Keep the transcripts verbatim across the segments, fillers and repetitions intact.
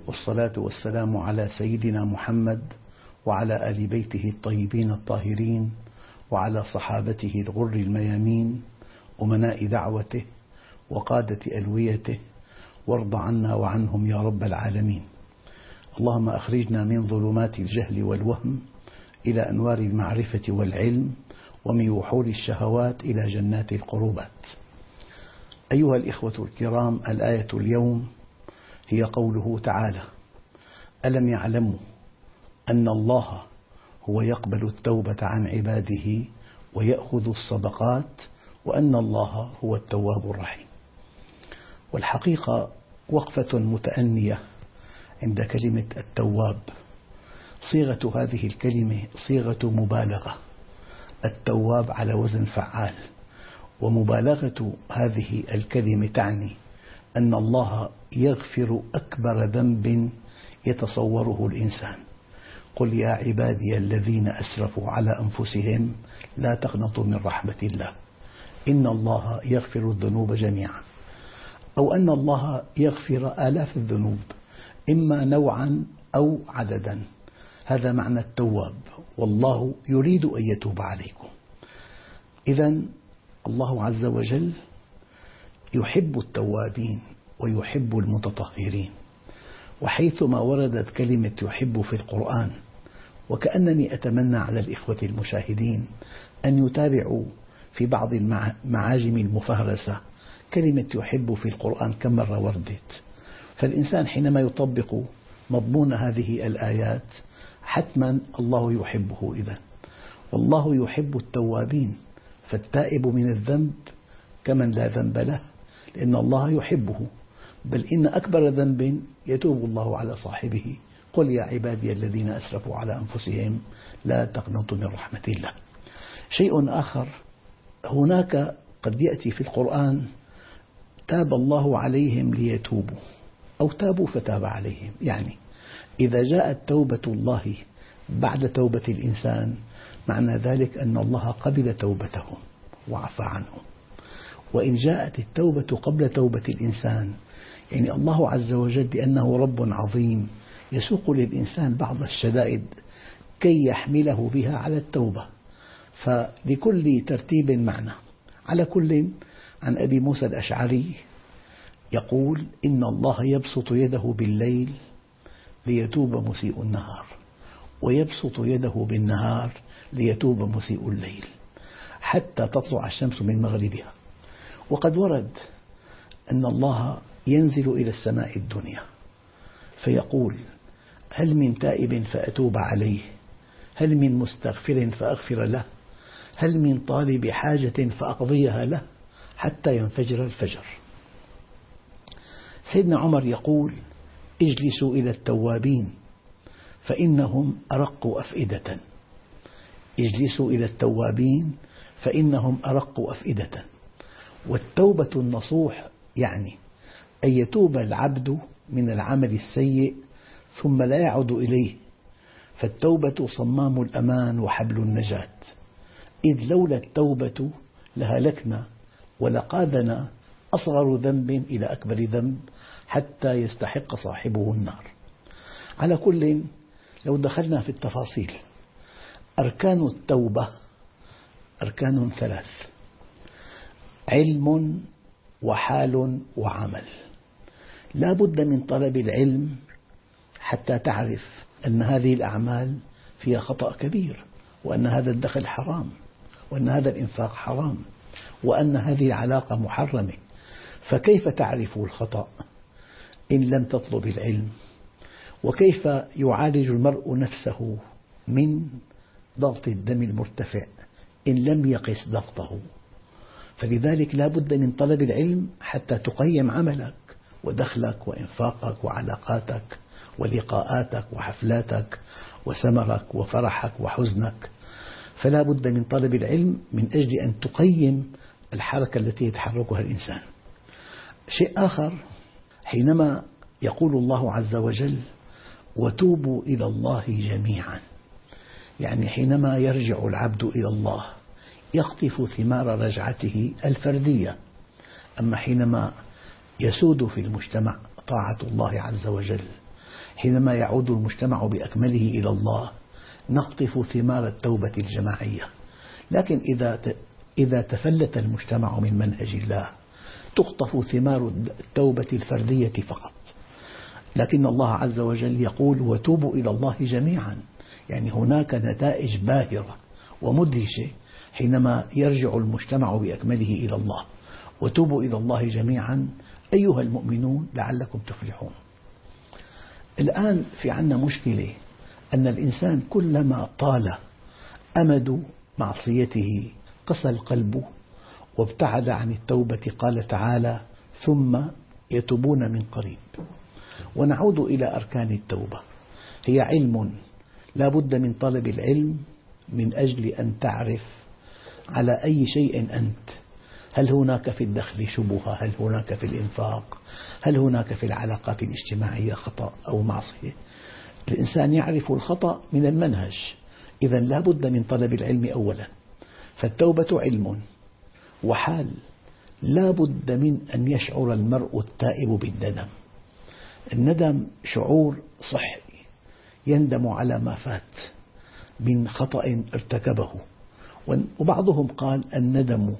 والصلاة والسلام على سيدنا محمد وعلى آل بيته الطيبين الطاهرين وعلى صحابته الغر الميامين أمناء دعوته وقادة ألويته، وارض عنا وعنهم يا رب العالمين. اللهم أخرجنا من ظلمات الجهل والوهم إلى أنوار المعرفة والعلم، ومن وحول الشهوات إلى جنات القربات. أيها الإخوة الكرام، الآية اليوم هي قوله تعالى: ألم يعلموا أن الله هو يقبل التوبة عن عباده ويأخذ الصدقات وأن الله هو التواب الرحيم. والحقيقة وقفة متأنية عند كلمة التواب. صيغة هذه الكلمة صيغة مبالغة، التواب على وزن فعال، ومبالغة هذه الكلمة تعني أن الله يغفر أكبر ذنب يتصوره الإنسان. قل يا عبادي الذين أسرفوا على أنفسهم لا تقنطوا من رحمة الله إن الله يغفر الذنوب جميعا، أو أن الله يغفر آلاف الذنوب إما نوعا أو عددا. هذا معنى التواب، والله يريد أن يتوب عليكم. إذن الله عز وجل يحب التوابين ويحب المتطهرين، وحيثما وردت كلمة يحب في القرآن، وكأنني أتمنى على الإخوة المشاهدين أن يتابعوا في بعض المعاجم المفهرسة كلمة يحب في القرآن كم مرة وردت، فالإنسان حينما يطبق مضمون هذه الآيات حتما الله يحبه. إذن والله يحب التوابين، فالتائب من الذنب كمن لا ذنب له، لأن الله يحبه. بل إن أكبر ذنب يتوب الله على صاحبه. قل يا عبادي الذين أسرفوا على أنفسهم لا تقنطوا من رحمة الله. شيء آخر، هناك قد يأتي في القرآن تاب الله عليهم ليتوبوا، أو تابوا فتاب عليهم. يعني إذا جاءت توبة الله بعد توبة الإنسان معنى ذلك أن الله قبل توبتهم وعفى عنهم. وإن جاءت التوبة قبل توبة الإنسان يعني الله عز وجل لأنه رب عظيم يسوق للإنسان بعض الشدائد كي يحمله بها على التوبة، فلكل ترتيب معنى. على كل، عن أبي موسى الأشعري يقول: إن الله يبسط يده بالليل ليتوب مسيء النهار، ويبسط يده بالنهار ليتوب مسيء الليل، حتى تطلع الشمس من مغربها. وقد ورد أن الله ينزل إلى السماء الدنيا فيقول: هل من تائب فأتوب عليه؟ هل من مستغفر فأغفر له؟ هل من طالب حاجة فأقضيها له؟ حتى ينفجر الفجر. سيدنا عمر يقول: اجلسوا إلى التوابين فإنهم أرق أفئدة. اجلسوا إلى التوابين فإنهم أرق أفئدة. والتوبة النصوح يعني أن يتوب العبد من العمل السيء ثم لا يعود إليه، فالتوبة صمام الأمان وحبل النجاة. إذ لولا التوبة لهلكنا ولقادنا أصغر ذنب إلى أكبر ذنب حتى يستحق صاحبه النار. على كل، لو دخلنا في التفاصيل، أركان التوبة أركان ثلاث: علم وحال وعمل. لا بد من طلب العلم حتى تعرف أن هذه الأعمال فيها خطأ كبير، وأن هذا الدخل حرام، وأن هذا الإنفاق حرام، وأن هذه العلاقة محرمة. فكيف تعرف الخطأ إن لم تطلب العلم؟ وكيف يعالج المرء نفسه من ضغط الدم المرتفع إن لم يقس ضغطه؟ فلذلك لا بد من طلب العلم حتى تقيم عملك ودخلك وإنفاقك وعلاقاتك ولقاءاتك وحفلاتك وسمرك وفرحك وحزنك. فلا بد من طلب العلم من أجل أن تقيم الحركة التي يتحركها الإنسان. شيء آخر، حينما يقول الله عز وجل: وتوبوا إلى الله جميعا، يعني حينما يرجع العبد إلى الله يقطف ثمار رجعته الفردية. أما حينما يسود في المجتمع طاعة الله عز وجل، حينما يعود المجتمع بأكمله إلى الله نقطف ثمار التوبة الجماعية. لكن إذا إذا تفلت المجتمع من منهج الله تقطف ثمار التوبة الفردية فقط. لكن الله عز وجل يقول وتوبوا إلى الله جميعا، يعني هناك نتائج باهرة ومدهشة حينما يرجع المجتمع بأكمله إلى الله. وتوبوا إلى الله جميعا أيها المؤمنون لعلكم تفلحون. الآن في عنا مشكلة أن الإنسان كلما طال أمد معصيته قسى القلب وابتعد عن التوبة. قال تعالى ثم يتوبون من قريب. ونعود إلى أركان التوبة، هي علم، لا بد من طلب العلم من أجل أن تعرف على أي شيء أنت. هل هناك في الدخل شبهة؟ هل هناك في الإنفاق؟ هل هناك في العلاقات الاجتماعية خطأ أو معصية؟ الإنسان يعرف الخطأ من المنهج، إذا لا بد من طلب العلم أولا. فالتوبة علم وحال، لا بد من أن يشعر المرء التائب بالندم. الندم شعور صحي، يندم على ما فات من خطأ ارتكبه. وبعضهم قال الندم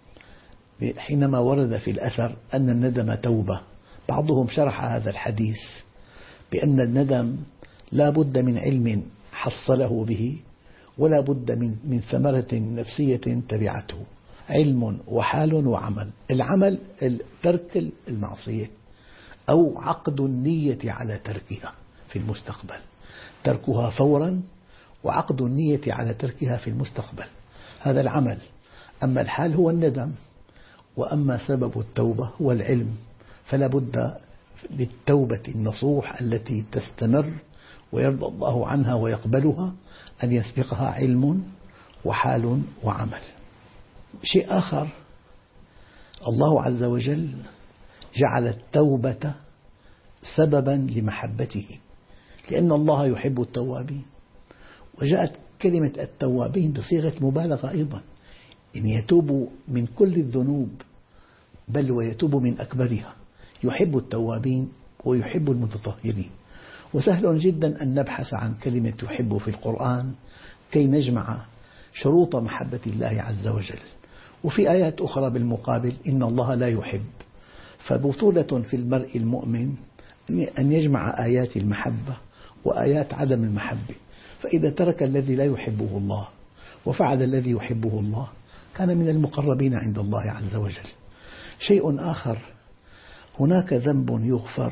حينما ورد في الأثر أن الندم توبة، بعضهم شرح هذا الحديث بأن الندم لا بد من علم حصله به ولا بد من من ثمرة نفسية تبعته. علم وحال وعمل. العمل ترك المعصية أو عقد النية على تركها في المستقبل، تركها فورا وعقد النية على تركها في المستقبل، هذا العمل. أما الحال هو الندم. وأما سبب التوبة هو العلم، فلا بد للتوبة النصوح التي تستمر ويرضى الله عنها ويقبلها أن يسبقها علم وحال وعمل. شيء آخر، الله عز وجل جعل التوبة سببا لمحبته، لأن الله يحب التوابين. وجاءت كلمة التوابين بصيغة مبالغة أيضا، إن يتوب من كل الذنوب بل ويتوب من أكبرها. يحب التوابين ويحب المتطهرين. وسهل جدا أن نبحث عن كلمة يحب في القرآن كي نجمع شروط محبة الله عز وجل. وفي آيات أخرى بالمقابل إن الله لا يحب. فبطولة في المرء المؤمن أن يجمع آيات المحبة وآيات عدم المحبة. فإذا ترك الذي لا يحبه الله وفعل الذي يحبه الله كان من المقربين عند الله عز وجل. شيء آخر، هناك ذنب يغفر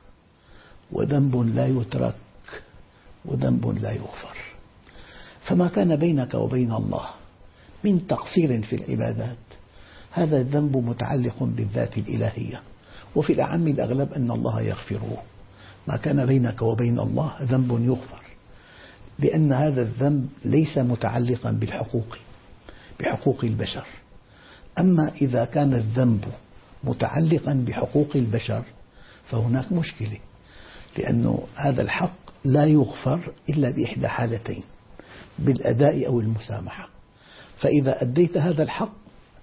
وذنب لا يترك وذنب لا يغفر. فما كان بينك وبين الله من تقصير في العبادات هذا الذنب متعلق بالذات الإلهية، وفي الأعم الأغلب أن الله يغفره. ما كان بينك وبين الله ذنب يغفر، لأن هذا الذنب ليس متعلقا بالحقوق بحقوق البشر. أما إذا كان الذنب متعلقا بحقوق البشر فهناك مشكلة، لأن هذا الحق لا يغفر إلا بإحدى حالتين، بالأداء أو المسامحة. فإذا أديت هذا الحق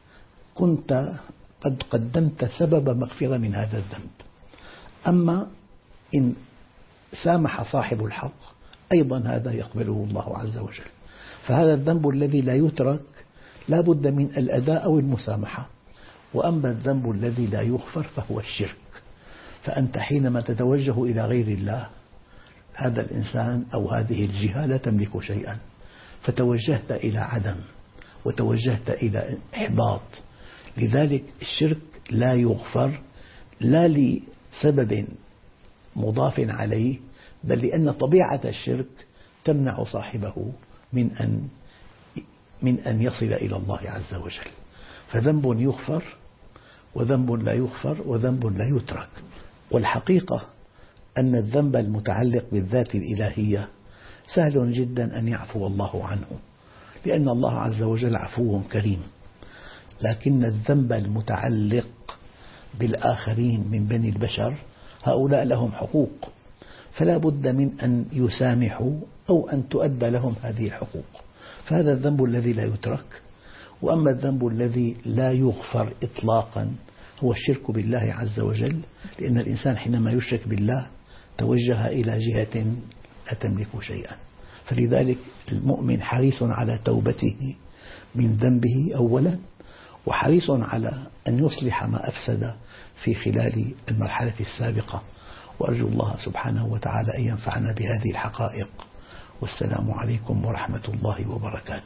كنت قد قدمت سبب مغفرة من هذا الذنب. أما إن سامح صاحب الحق أيضا هذا يقبله الله عز وجل. فهذا الذنب الذي لا يترك لا بد من الأداء أو المسامحة. وأما الذنب الذي لا يغفر فهو الشرك. فأنت حينما تتوجه إلى غير الله، هذا الإنسان أو هذه الجهة لا تملك شيئا، فتوجهت إلى عدم وتوجهت إلى إحباط. لذلك الشرك لا يغفر لا لسبب مضاف عليه، بل لأن طبيعة الشرك تمنع صاحبه من أن من أن يصل إلى الله عز وجل. فذنب يغفر وذنب لا يغفر وذنب لا يترك. والحقيقة أن الذنب المتعلق بالذات الإلهية سهل جدا أن يعفو الله عنه، لأن الله عز وجل عفو كريم. لكن الذنب المتعلق بالآخرين من بني البشر هؤلاء لهم حقوق، فلا بد من أن يسامحوا أو أن تؤدى لهم هذه الحقوق. فهذا الذنب الذي لا يترك. وأما الذنب الذي لا يغفر إطلاقا هو الشرك بالله عز وجل، لأن الإنسان حينما يشرك بالله توجه إلى جهة لا تملك شيئا. فلذلك المؤمن حريص على توبته من ذنبه أولا، وحريص على أن يصلح ما أفسد في خلال المرحلة السابقة. وأرجو الله سبحانه وتعالى أن ينفعنا بهذه الحقائق. والسلام عليكم ورحمة الله وبركاته.